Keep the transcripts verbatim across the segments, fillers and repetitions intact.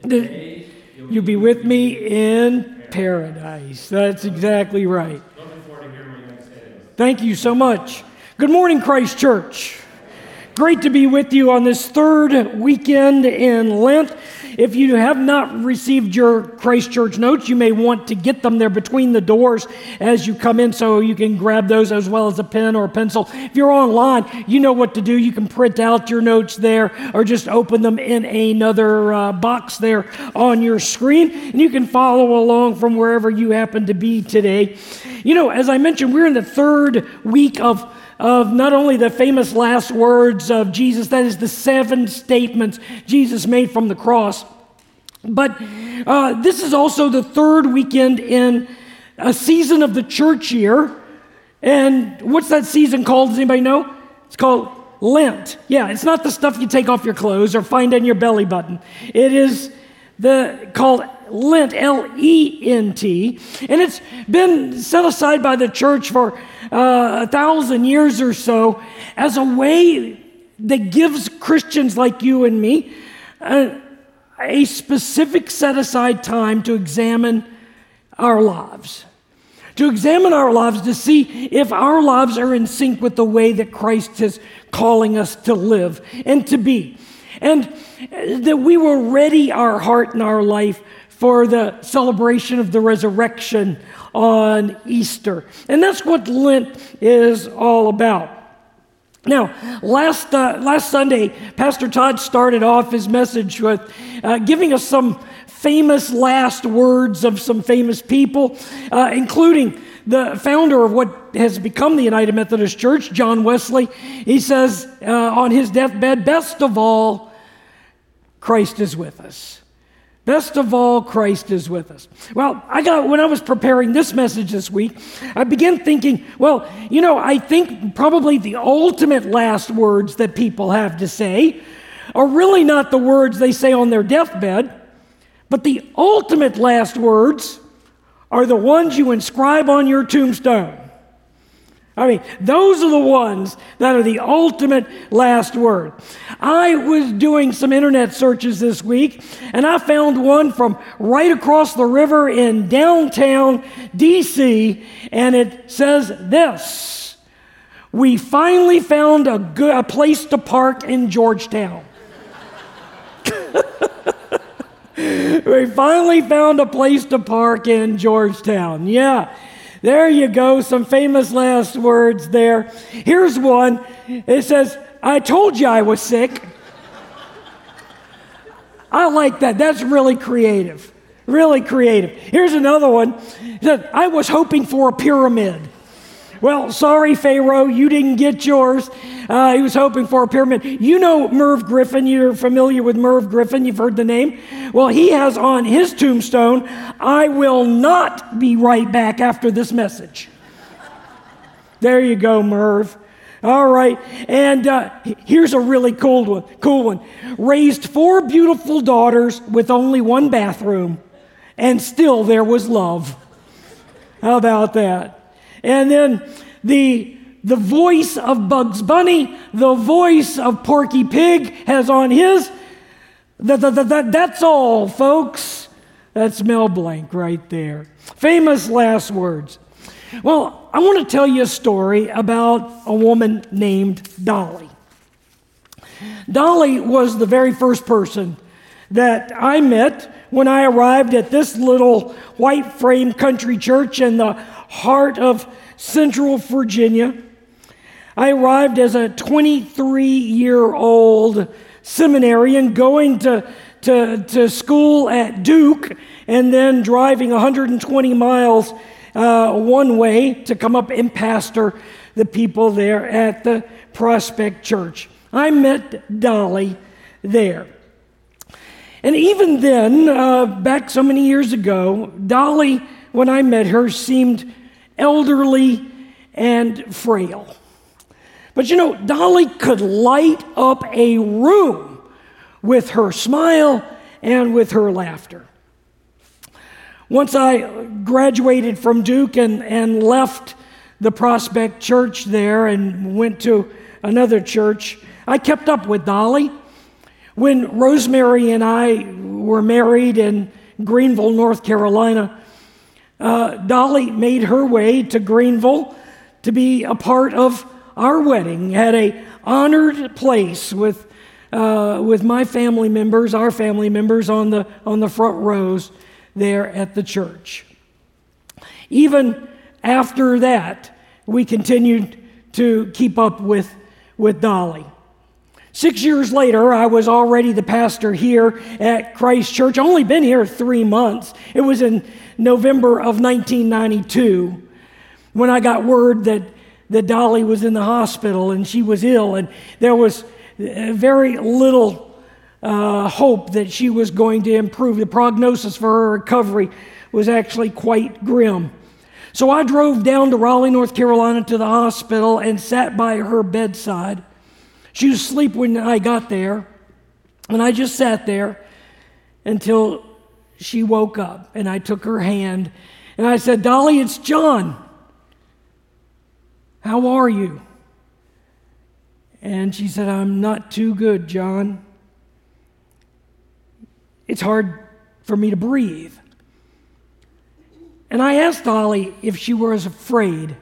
that you'll be with me in paradise. That's exactly right. Looking forward to hearing what you have to say. Thank you so much. Good morning, Christ Church. Great to be with you on this third weekend in Lent. If you have not received your Christ Church notes, you may want to get them there between the doors as you come in, so you can grab those as well as a pen or a pencil. If you're online, you know what to do. You can print out your notes there or just open them in another uh, box there on your screen, and you can follow along from wherever you happen to be today. You know, as I mentioned, we're in the third week of of not only the famous last words of Jesus, that is the seven statements Jesus made from the cross, but uh, this is also the third weekend in a season of the church year. And what's that season called? Does anybody know? It's called Lent. Yeah, it's not the stuff you take off your clothes or find in your belly button. It is the called Lent, L E N T, and it's been set aside by the church for uh, a thousand years or so as a way that gives Christians like you and me uh, a specific set-aside time to examine our lives, to examine our lives to see if our lives are in sync with the way that Christ is calling us to live and to be, and that we will ready our heart and our life for the celebration of the resurrection on Easter. And that's what Lent is all about. Now, last uh, last Sunday, Pastor Todd started off his message with uh, giving us some famous last words of some famous people, uh, including the founder of what has become the United Methodist Church, John Wesley. He says uh, on his deathbed, best of all, Christ is with us. Best of all, Christ is with us. Well, I got when I was preparing this message this week, I began thinking, well, you know, I think probably the ultimate last words that people have to say are really not the words they say on their deathbed, but the ultimate last words are the ones you inscribe on your tombstone. I mean, those are the ones that are the ultimate last word. I was doing some internet searches this week, and I found one from right across the river in downtown D C, and it says this: "We finally found a good a place to park in Georgetown." We finally found a place to park in Georgetown. Yeah. There you go, some famous last words there. Here's one. It says, "I told you I was sick." I like that. That's really creative. Really creative. Here's another one. It says, "I was hoping for a pyramid." Well, sorry, Pharaoh, you didn't get yours. Uh, he was hoping for a pyramid. You know Merv Griffin. You're familiar with Merv Griffin. You've heard the name. Well, he has on his tombstone, "I will not be right back after this message." There you go, Merv. All right. And uh, here's a really cool one. Cool one. "Raised four beautiful daughters with only one bathroom, and still there was love." How about that? And then the the voice of Bugs Bunny, the voice of Porky Pig has on his, that, that, that, that's all, folks. That's Mel Blanc right there. Famous last words. Well, I want to tell you a story about a woman named Dolly. Dolly was the very first person that I met when I arrived at this little white frame country church in the heart of Central Virginia. I arrived as a twenty-three-year-old seminarian going to, to, to school at Duke and then driving one hundred twenty miles uh, one way to come up and pastor the people there at the Prospect Church. I met Dolly there. And even then, uh, back so many years ago, Dolly, when I met her, seemed elderly and frail. But you know, Dolly could light up a room with her smile and with her laughter. Once I graduated from Duke and, and left the Prospect Church there and went to another church, I kept up with Dolly. When Rosemary and I were married in Greenville, North Carolina, uh, Dolly made her way to Greenville to be a part of our wedding, had a honored place with uh, with my family members, our family members on the on the front rows there at the church. Even after that, we continued to keep up with, with Dolly. Six years later, I was already the pastor here at Christ Church. Only been here three months. It was in November of nineteen ninety-two when I got word that, that Dolly was in the hospital and she was ill, and there was very little uh, hope that she was going to improve. The prognosis for her recovery was actually quite grim. So I drove down to Raleigh, North Carolina to the hospital and sat by her bedside. She was asleep when I got there, and I just sat there until she woke up, and I took her hand, and I said, "Dolly, it's John. How are you?" And she said, "I'm not too good, John. It's hard for me to breathe." And I asked Dolly if she was afraid.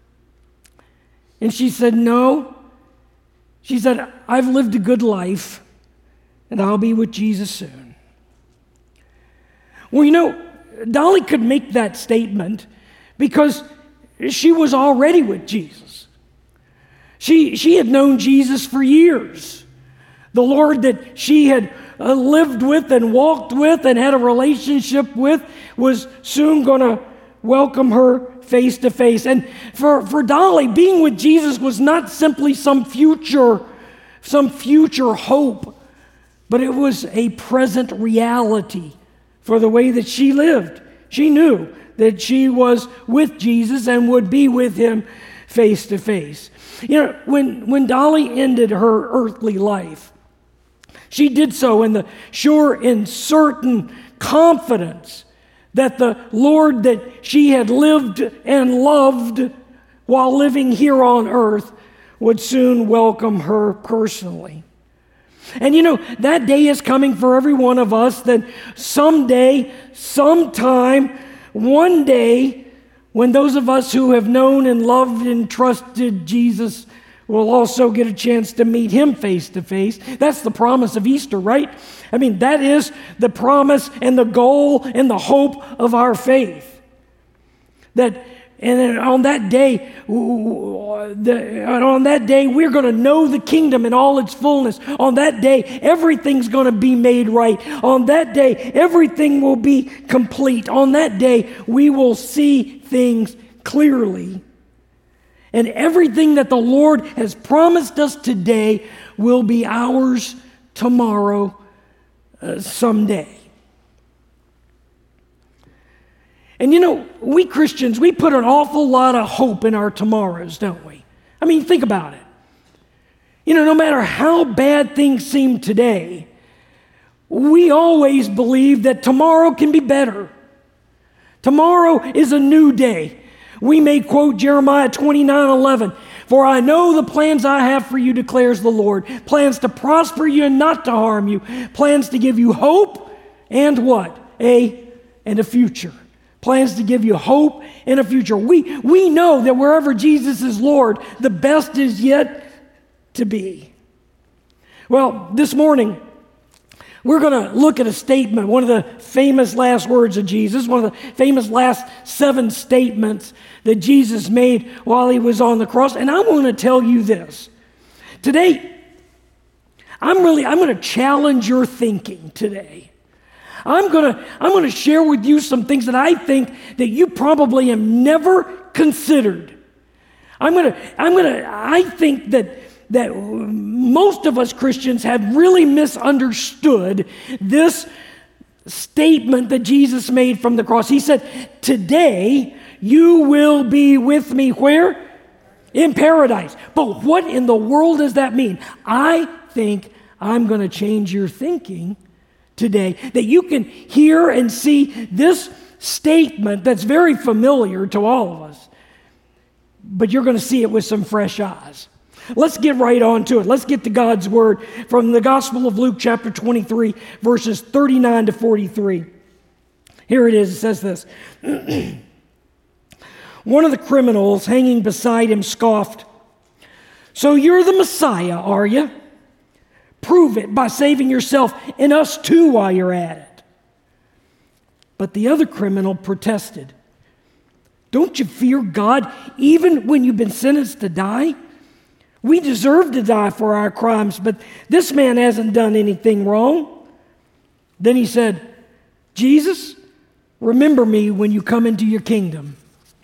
And she said, "No." She said, "I've lived a good life, and I'll be with Jesus soon." Well, you know, Dolly could make that statement because she was already with Jesus. She, she had known Jesus for years. The Lord that she had uh, lived with and walked with and had a relationship with was soon going to welcome her face to face. And for, for Dolly, being with Jesus was not simply some future, some future hope, but it was a present reality for the way that she lived. She knew that she was with Jesus and would be with him face to face. You know, when, when Dolly ended her earthly life, she did so in the sure and certain confidence that the Lord that she had lived and loved while living here on earth would soon welcome her personally. And you know, that day is coming for every one of us, that someday, sometime, one day, when those of us who have known and loved and trusted Jesus will also get a chance to meet him face to face. That's the promise of Easter, right? I mean, that is the promise and the goal and the hope of our faith. That, and then on that day, the, on that day, we're going to know the kingdom in all its fullness. On that day, everything's going to be made right. On that day, everything will be complete. On that day, we will see things clearly. And everything that the Lord has promised us today will be ours tomorrow, uh, someday. And you know, we Christians, we put an awful lot of hope in our tomorrows, don't we? I mean, think about it. You know, no matter how bad things seem today, we always believe that tomorrow can be better. Tomorrow is a new day. We may quote Jeremiah twenty-nine eleven, "For I know the plans I have for you, declares the Lord, plans to prosper you and not to harm you, plans to give you hope and what? A and a future." Plans to give you hope and a future. We, we know that wherever Jesus is Lord, the best is yet to be. Well, this morning, we're going to look at a statement, one of the famous last words of Jesus, one of the famous last seven statements that Jesus made while he was on the cross. And I want to tell you this. Today, I'm really, I'm going to challenge your thinking today. I'm going to, I'm going to share with you some things that I think that you probably have never considered. I'm going to, I'm going to, I think that that most of us Christians have really misunderstood this statement that Jesus made from the cross. He said, "Today you will be with me where? In paradise." But what in the world does that mean? I think I'm going to change your thinking today, that you can hear and see this statement that's very familiar to all of us, but you're going to see it with some fresh eyes. Let's get right on to it. Let's get to God's word from the Gospel of Luke chapter twenty-three, verses thirty-nine to forty-three. Here it is. It says this. One of the criminals hanging beside him scoffed, "So you're the Messiah, are you? Prove it by saving yourself and us too while you're at it." But the other criminal protested, "Don't you fear God even when you've been sentenced to die? We deserve to die for our crimes, but this man hasn't done anything wrong." Then he said, "Jesus, remember me when you come into your kingdom."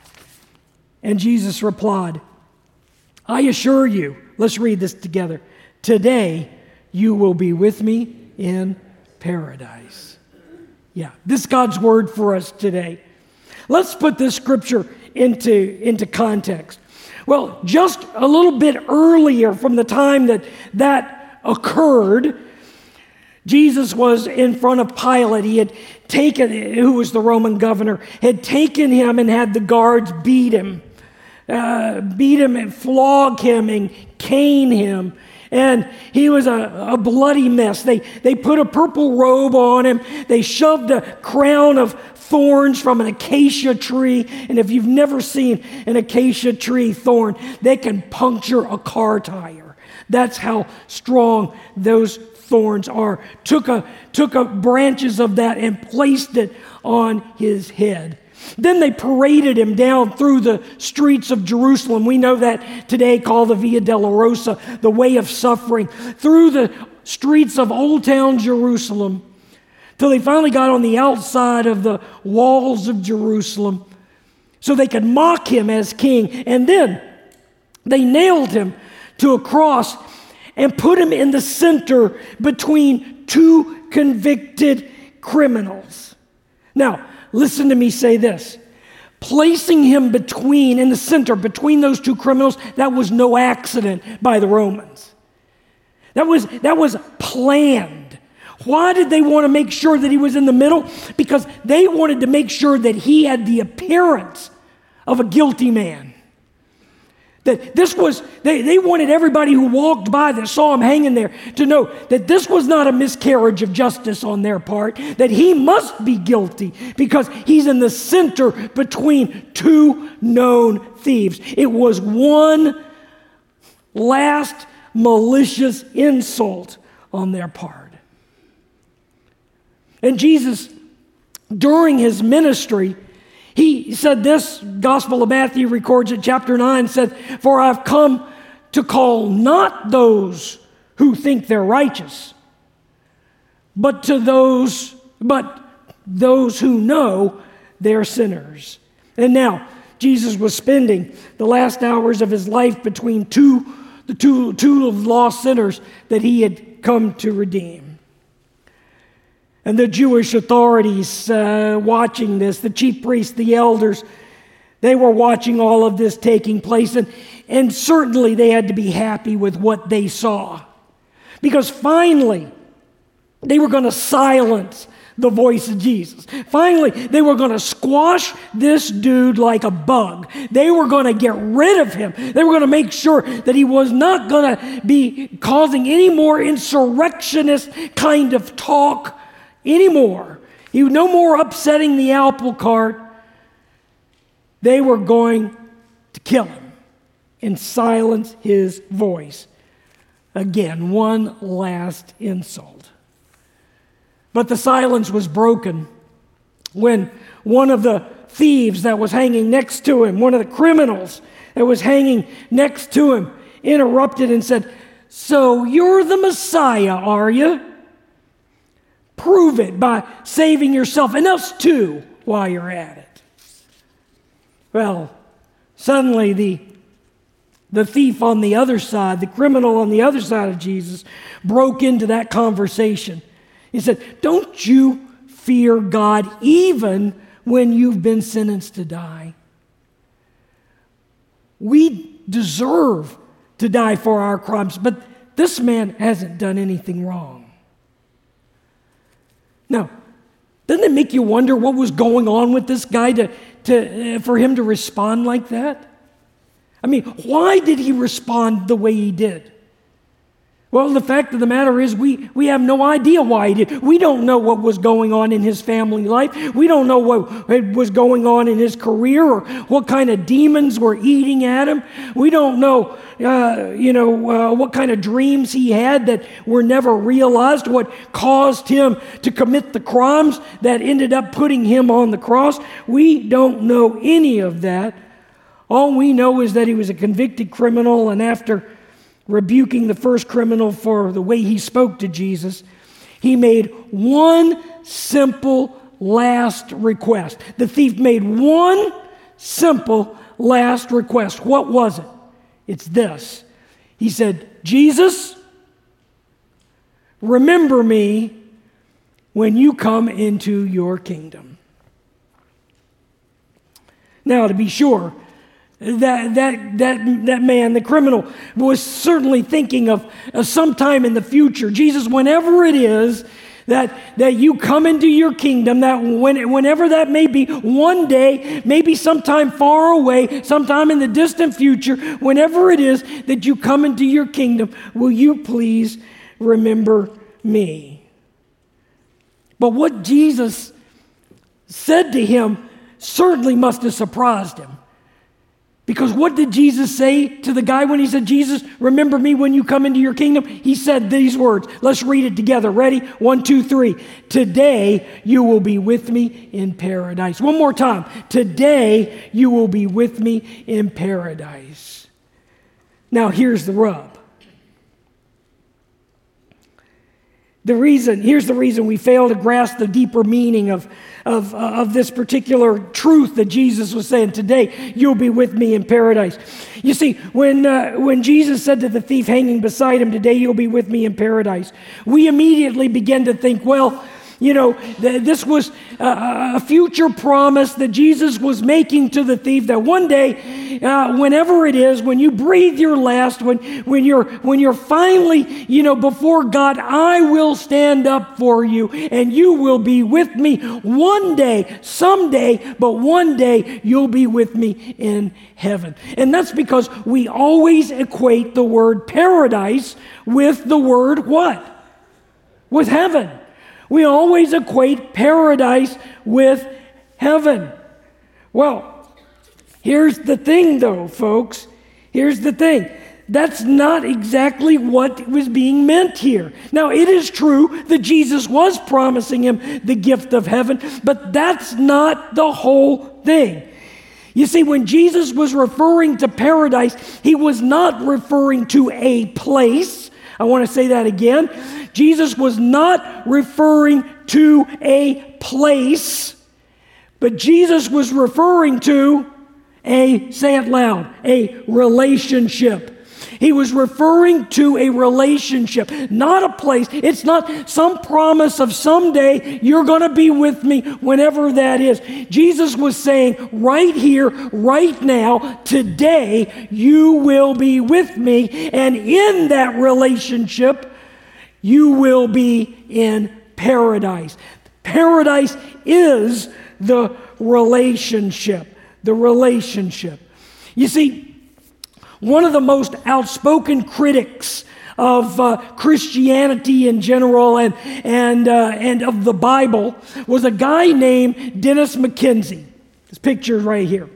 And Jesus replied, "I assure you," let's read this together, "today you will be with me in paradise." Yeah, this is God's word for us today. Let's put this scripture into, into context. Well, just a little bit earlier from the time that that occurred, Jesus was in front of Pilate. He had taken, who was the Roman governor, had taken him and had the guards beat him, uh, beat him and flog him and cane him. And he was a, a bloody mess. They, they put a purple robe on him. They shoved a crown of thorns from an acacia tree. And if you've never seen an acacia tree thorn, they can puncture a car tire. That's how strong those thorns are. Took a, took a branches of that and placed it on his head. Then they paraded him down through the streets of Jerusalem. We know that today called the Via Dolorosa, the way of suffering, through the streets of Old Town Jerusalem, till they finally got on the outside of the walls of Jerusalem so they could mock him as king. And then they nailed him to a cross and put him in the center between two convicted criminals. Now, listen to me say this. Placing him between, in the center, between those two criminals, that was no accident by the Romans. That was, that was planned. Why did they want to make sure that he was in the middle? Because they wanted to make sure that he had the appearance of a guilty man. That this was, they, they wanted everybody who walked by that saw him hanging there to know that this was not a miscarriage of justice on their part, that he must be guilty because he's in the center between two known thieves. It was one last malicious insult on their part. And Jesus, during his ministry, he said this, Gospel of Matthew records it, chapter nine, said, "For I've come to call not those who think they're righteous, but to those, but those who know they're sinners." And now, Jesus was spending the last hours of his life between two, the two, two lost sinners that he had come to redeem. And the Jewish authorities uh, watching this, the chief priests, the elders, they were watching all of this taking place. And, and certainly they had to be happy with what they saw. Because finally, they were going to silence the voice of Jesus. Finally, they were going to squash this dude like a bug. They were going to get rid of him. They were going to make sure that he was not going to be causing any more insurrectionist kind of talk anymore. He was no more upsetting the apple cart. They were going to kill him and silence his voice. Again, one last insult. But the silence was broken when one of the thieves that was hanging next to him, one of the criminals that was hanging next to him, interrupted and said, "So you're the Messiah, are you? Prove it by saving yourself and us too while you're at it." Well, suddenly the, the thief on the other side, the criminal on the other side of Jesus, broke into that conversation. He said, "Don't you fear God even when you've been sentenced to die? We deserve to die for our crimes, but this man hasn't done anything wrong." Now, doesn't it make you wonder what was going on with this guy to, to, uh, for him to respond like that? I mean, why did he respond the way he did? Well, the fact of the matter is we, we have no idea why he did. We don't know what was going on in his family life. We don't know what was going on in his career or what kind of demons were eating at him. We don't know, uh, you know, uh, what kind of dreams he had that were never realized, what caused him to commit the crimes that ended up putting him on the cross. We don't know any of that. All we know is that he was a convicted criminal, and after rebuking the first criminal for the way he spoke to Jesus, he made one simple last request. The thief made one simple last request. What was it? It's this. He said, Jesus, remember me when you come into your kingdom. Now, to be sure, That that that that man, the criminal, was certainly thinking of uh, sometime in the future. Jesus, whenever it is that that you come into your kingdom, that when, whenever that may be, one day, maybe sometime far away, sometime in the distant future, whenever it is that you come into your kingdom, will you please remember me? But what Jesus said to him certainly must have surprised him. Because what did Jesus say to the guy when he said, Jesus, remember me when you come into your kingdom? He said these words. Let's read it together. Ready? One, two, three. Today you will be with me in paradise. One more time. Today you will be with me in paradise. Now here's the rub. The reason, here's the reason we fail to grasp the deeper meaning of, of, uh, of this particular truth that Jesus was saying, today you'll be with me in paradise. You see, when, uh, when Jesus said to the thief hanging beside him, today you'll be with me in paradise, we immediately began to think, well, you know, th- this was a, a future promise that Jesus was making to the thief that one day, uh, whenever it is, when you breathe your last, when when you're when you're finally, you know, before God, I will stand up for you, and you will be with me one day, someday, but one day you'll be with me in heaven. And that's because we always equate the word paradise with the word what? With heaven. We always equate paradise with heaven. Well, here's the thing though, folks. Here's the thing. That's not exactly what was being meant here. Now, it is true that Jesus was promising him the gift of heaven, but that's not the whole thing. You see, when Jesus was referring to paradise, he was not referring to a place. I want to say that again. Jesus was not referring to a place, but Jesus was referring to a, say it loud, a relationship. He was referring to a relationship, not a place. It's not some promise of someday you're going to be with me whenever that is. Jesus was saying right here, right now, today, you will be with me. And in that relationship, you will be in paradise. Paradise is the relationship. The relationship. You see, one of the most outspoken critics of uh, Christianity in general and and uh, and of the Bible was a guy named Dennis McKenzie. This picture is right here.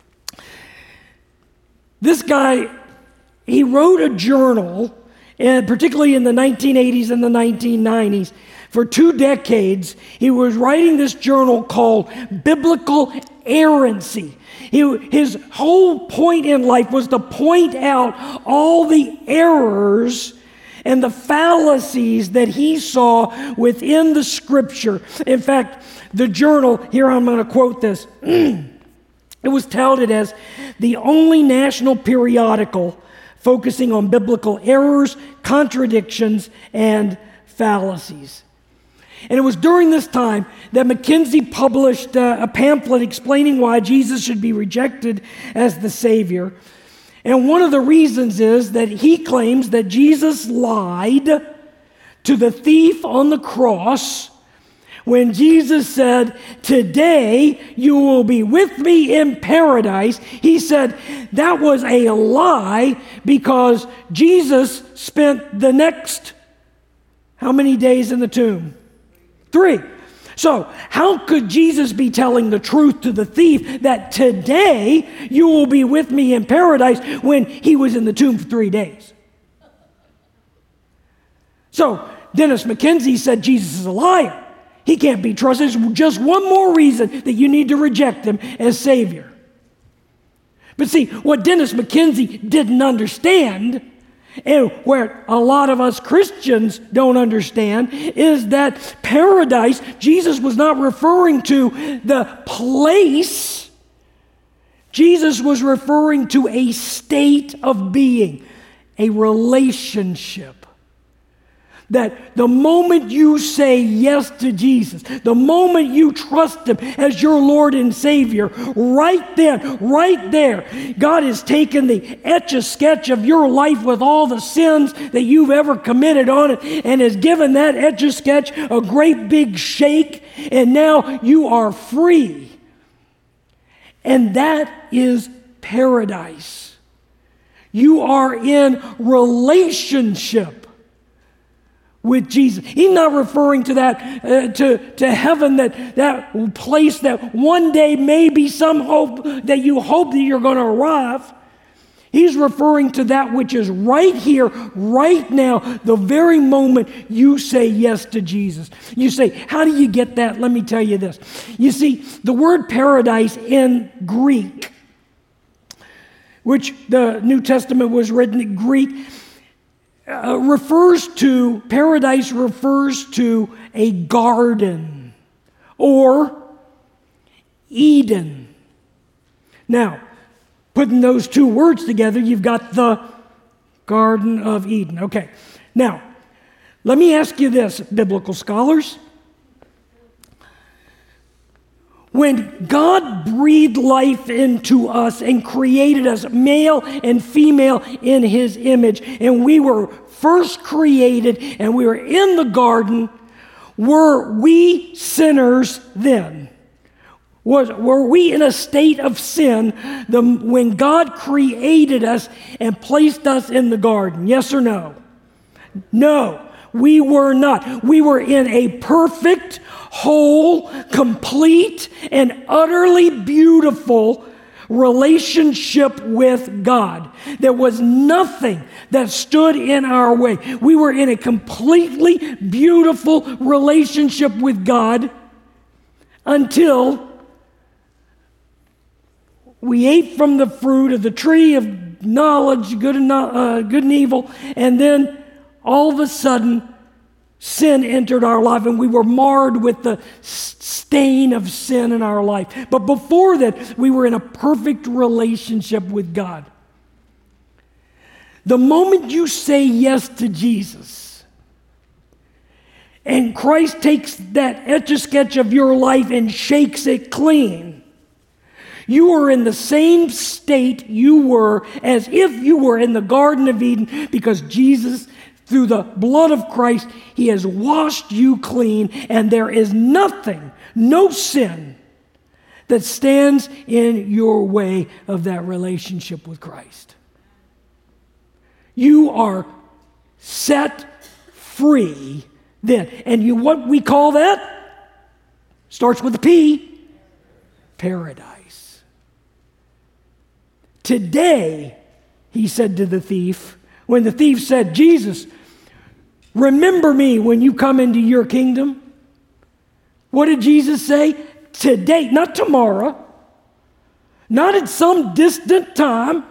This guy, he wrote a journal, and particularly in the nineteen eighties and the nineteen nineties. For two decades, he was writing this journal called Biblical Errancy. He, his whole point in life was to point out all the errors and the fallacies that he saw within the Scripture. In fact, the journal, here I'm going to quote this, it was touted as the only national periodical focusing on biblical errors, contradictions, and fallacies. And it was during this time that McKenzie published uh, a pamphlet explaining why Jesus should be rejected as the Savior. And one of the reasons is that he claims that Jesus lied to the thief on the cross When Jesus said, "Today you will be with me in paradise," he said that was a lie, because Jesus spent the next how many days in the tomb? Three. So how could Jesus be telling the truth to the thief that today you will be with me in paradise when he was in the tomb for three days? So Dennis McKenzie said Jesus is a liar. He can't be trusted. There's just one more reason that you need to reject him as Savior. But see, what Dennis McKenzie didn't understand, and where a lot of us Christians don't understand, is that paradise, Jesus was not referring to the place. Jesus was referring to a state of being, a relationship. That the moment you say yes to Jesus, the moment you trust him as your Lord and Savior, right then, right there, God has taken the etch-a-sketch of your life with all the sins that you've ever committed on it, and has given that etch-a-sketch a great big shake, and now you are free. And that is paradise. You are in relationship with Jesus. He's not referring to that, uh, to, to heaven, that, that place that one day maybe some hope that you hope that you're going to arrive. He's referring to that which is right here, right now, the very moment you say yes to Jesus. You say, how do you get that? Let me tell you this. You see, the word paradise in Greek, which the New Testament was written in Greek, Uh, refers to, paradise refers to a garden or Eden. Now, putting those two words together, you've got the Garden of Eden. Okay, now, let me ask you this, biblical scholars. When God breathed life into us and created us male and female in his image, and we were first created and we were in the garden, were we sinners then? Was, were we in a state of sin the, when God created us and placed us in the garden? Yes or no? No, we were not. We were in a perfect, whole, complete, and utterly beautiful relationship with God. There was nothing that stood in our way. We were in a completely beautiful relationship with God until we ate from the fruit of the tree of knowledge, good and, uh, good and evil, and then all of a sudden sin entered our life, and we were marred with the stain of sin in our life. But before that, we were in a perfect relationship with God. The moment you say yes to Jesus, and Christ takes that etch-a-sketch of your life and shakes it clean, you are in the same state you were as if you were in the Garden of Eden, because Jesus, through the blood of Christ, he has washed you clean, and there is nothing, no sin that stands in your way of that relationship with Christ. You are set free then. And you, what we call that? Starts with a P. Paradise. Today, he said to the thief, when the thief said, Jesus, remember me when you come into your kingdom. What did Jesus say? Today, not tomorrow, not at some distant time.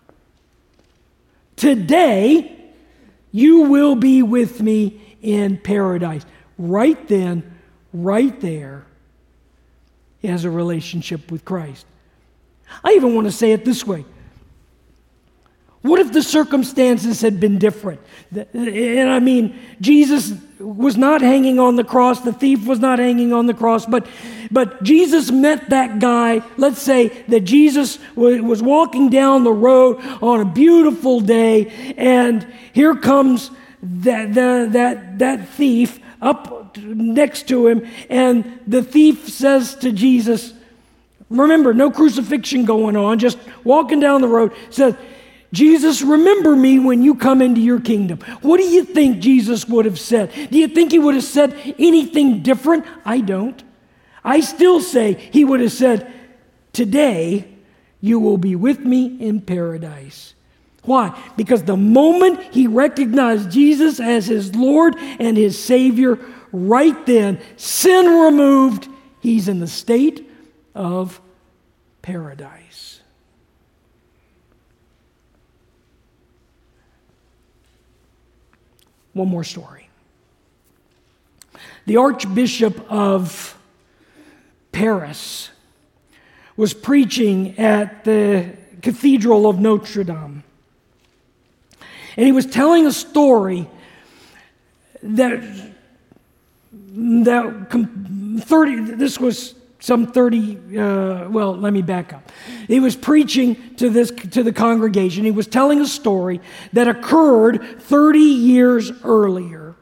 Today, you will be with me in paradise. Right then, right there, he has a relationship with Christ. I even want to say it this way. What if the circumstances had been different? And I mean, Jesus was not hanging on the cross, the thief was not hanging on the cross, but, but Jesus met that guy. Let's say that Jesus was walking down the road on a beautiful day, and here comes that, that, that, that thief up walked next to him, and the thief says to Jesus, remember, no crucifixion going on, just walking down the road, says, Jesus, remember me when you come into your kingdom. What do you think Jesus would have said? Do you think he would have said anything different? I don't. I still say he would have said, today you will be with me in paradise. Why? Because the moment he recognized Jesus as his Lord and his Savior, right then, sin removed, he's in the state of paradise. One more story. The Archbishop of Paris was preaching at the Cathedral of Notre Dame. And he was telling a story that, that thirty, this was some thirty, uh, well, let me back up. He was preaching to this to the congregation. He was telling a story that occurred thirty years earlier.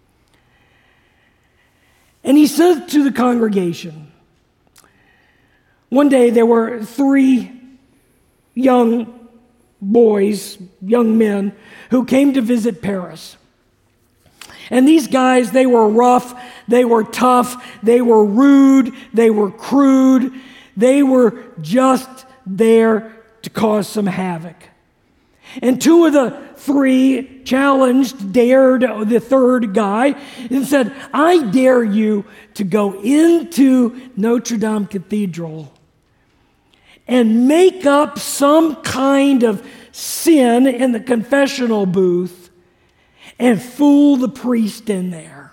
And he said to the congregation, one day there were three young boys, young men, who came to visit Paris. And these guys, they were rough, they were tough, they were rude, they were crude, they were just there to cause some havoc. And two of the three challenged, dared the third guy, and said, I dare you to go into Notre Dame Cathedral and make up some kind of sin in the confessional booth and fool the priest in there.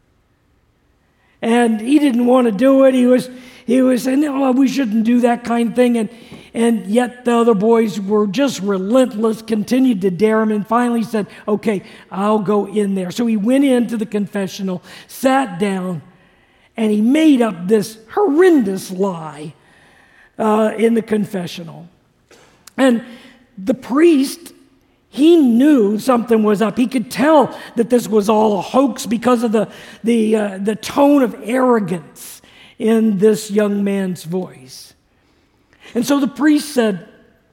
And he didn't want to do it. He was he was saying, no, we shouldn't do that kind of thing. And, and yet the other boys were just relentless, continued to dare him, and finally said, okay, I'll go in there. So he went into the confessional, sat down, and he made up this horrendous lie uh, in the confessional. And the priest, he knew something was up. He could tell that this was all a hoax because of the, the, uh, the tone of arrogance in this young man's voice. And so the priest said,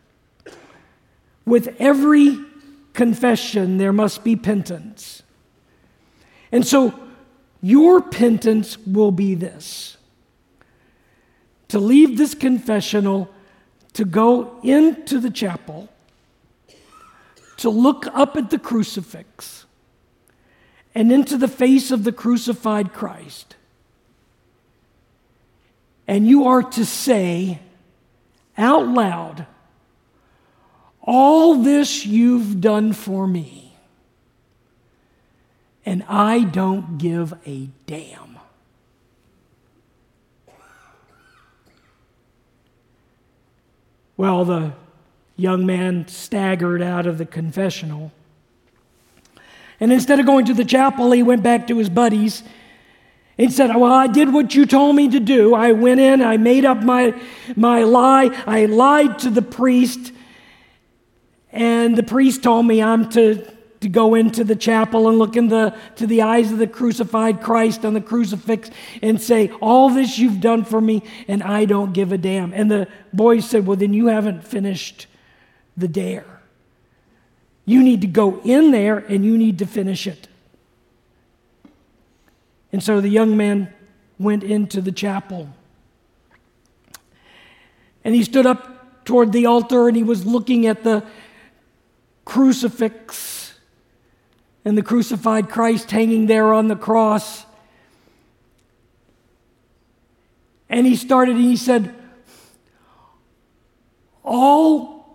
with every confession, there must be penance. And so your penance will be this: to leave this confessional, to go into the chapel, to look up at the crucifix and into the face of the crucified Christ. And you are to say out loud, all this you've done for me, and I don't give a damn. Well, the young man staggered out of the confessional. And instead of going to the chapel, he went back to his buddies and said, well, I did what you told me to do. I went in, I made up my, my lie. I lied to the priest. And the priest told me I'm to, to go into the chapel and look in the, to the eyes of the crucified Christ on the crucifix and say, all this you've done for me, and I don't give a damn. And the boys said, well, then you haven't finished the dare. You need to go in there and you need to finish it. And so the young man went into the chapel. And he stood up toward the altar and he was looking at the crucifix and the crucified Christ hanging there on the cross. And he started and he said, all,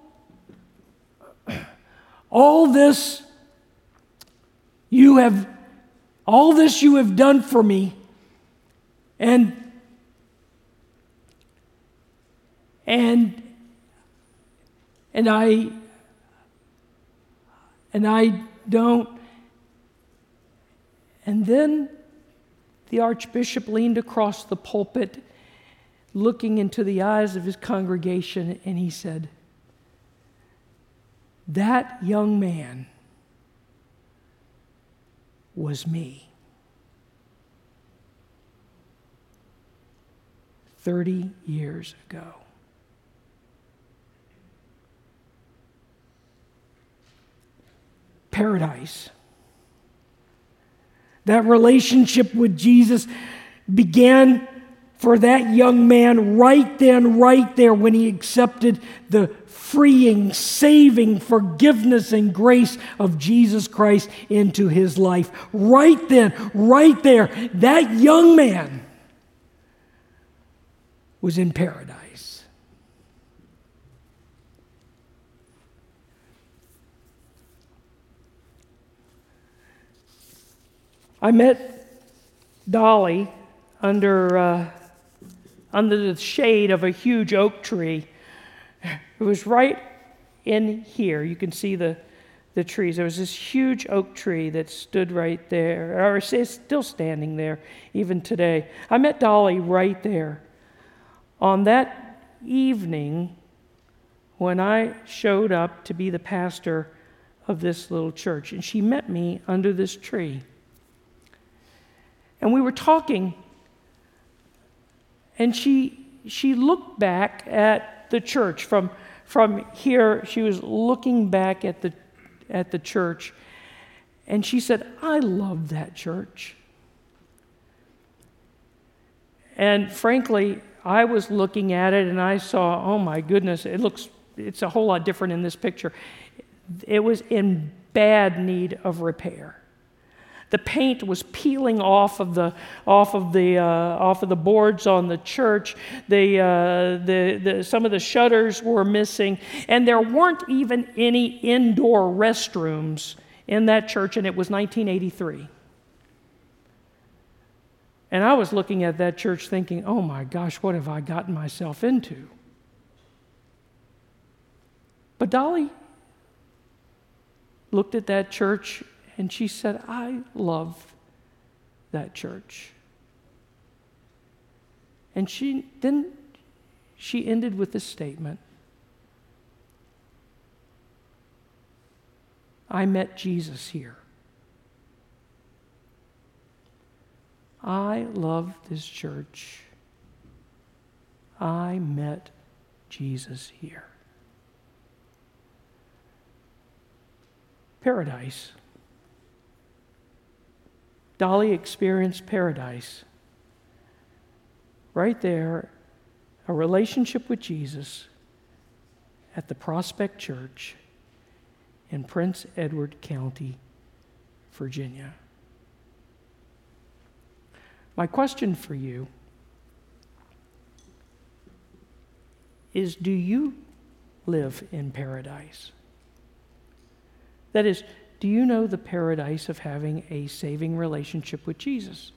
all this you have All this you have done for me, and and and I and I don't. And then the Archbishop leaned across the pulpit, looking into the eyes of his congregation, and he said, that young man was me. thirty years ago. Paradise. That relationship with Jesus began for that young man right then, right there, when he accepted the freeing, saving forgiveness and grace of Jesus Christ into his life. Right then, right there, that young man was in paradise. I met Dolly under uh, under the shade of a huge oak tree. It was right in here. You can see the, the trees. There was this huge oak tree that stood right there, or is still standing there even today. I met Dolly right there. On that evening, when I showed up to be the pastor of this little church, and she met me under this tree. And we were talking, and she she looked back at the church from from here. She was looking back at the at the church, and she said, "I love that church." And frankly, I was looking at it, and I saw, oh my goodness, it looks it's a whole lot different in this picture. It was in bad need of repair. The paint was peeling off of the off of the uh, off of the boards on the church. The, uh, the the some of the shutters were missing, and there weren't even any indoor restrooms in that church. And it was nineteen eighty-three. And I was looking at that church, thinking, "Oh my gosh, what have I gotten myself into?" But Dolly looked at that church. And she said, "I love that church." And she then she ended with this statement. "I met Jesus here. I love this church. I met Jesus here." Paradise. Dolly experienced paradise. Right there, a relationship with Jesus at the Prospect Church in Prince Edward County, Virginia. My question for you is, do you live in paradise? That is, do you know the paradise of having a saving relationship with Jesus?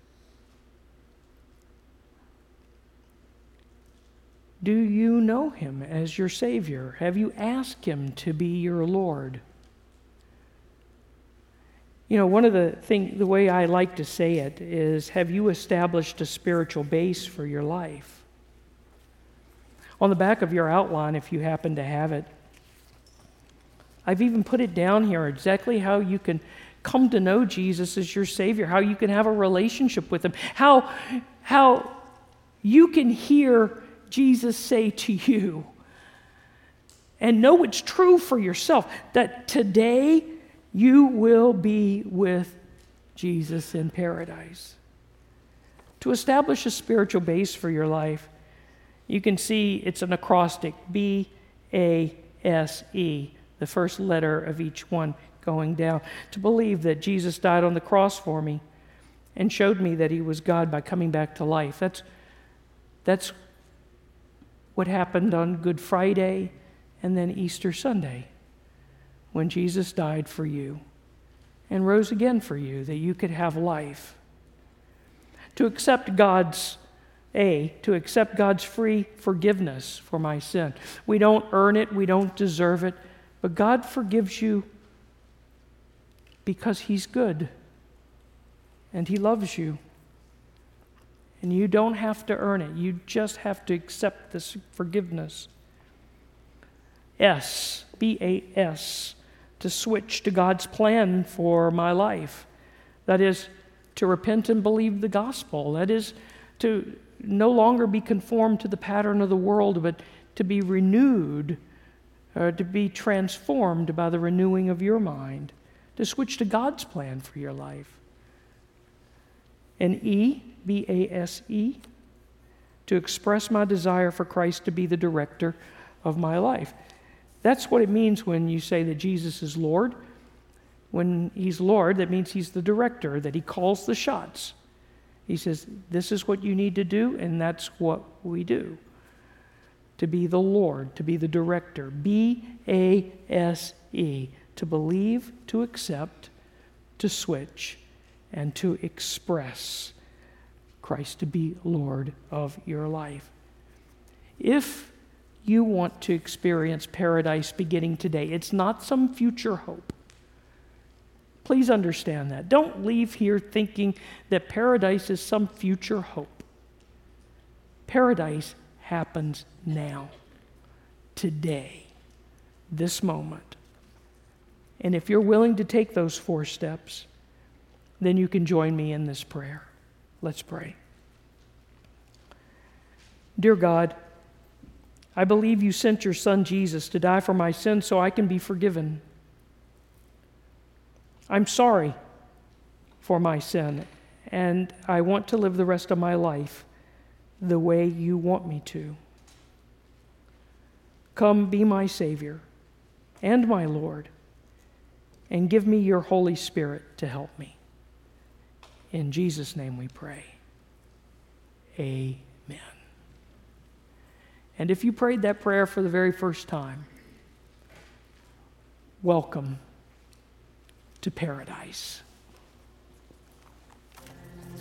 Do you know him as your Savior? Have you asked him to be your Lord? You know, one of the thing, the way I like to say it is, have you established a spiritual base for your life? On the back of your outline, if you happen to have it, I've even put it down here exactly how you can come to know Jesus as your Savior, how you can have a relationship with him, how, how you can hear Jesus say to you and know it's true for yourself that today you will be with Jesus in paradise. To establish a spiritual base for your life, you can see it's an acrostic, B A S E. The first letter of each one going down. To believe that Jesus died on the cross for me and showed me that he was God by coming back to life. That's, that's what happened on Good Friday and then Easter Sunday, when Jesus died for you and rose again for you, that you could have life. To accept God's A, to accept God's free forgiveness for my sin. We don't earn it, we don't deserve it, but God forgives you because he's good and he loves you. And you don't have to earn it. You just have to accept this forgiveness. S, B A S, to switch to God's plan for my life. That is, to repent and believe the gospel. That is, to no longer be conformed to the pattern of the world, but to be renewed, or to be transformed by the renewing of your mind, to switch to God's plan for your life. And E, B A S E, to express my desire for Christ to be the director of my life. That's what it means when you say that Jesus is Lord. When He's Lord, that means He's the director, that He calls the shots. He says, this is what you need to do, and that's what we do. To be the Lord, to be the director. B A S E, to believe, to accept, to switch, and to express Christ to be Lord of your life. If you want to experience paradise beginning today, it's not some future hope. Please understand that. Don't leave here thinking that paradise is some future hope. Paradise happens now, today, this moment. And if you're willing to take those four steps, then you can join me in this prayer. Let's pray. Dear God, I believe you sent your Son Jesus to die for my sins so I can be forgiven. I'm sorry for my sin, and I want to live the rest of my life the way you want me to. Come, be my Savior and my Lord, and give me your Holy Spirit to help me. In Jesus' name we pray. Amen. And if you prayed that prayer for the very first time, welcome to paradise.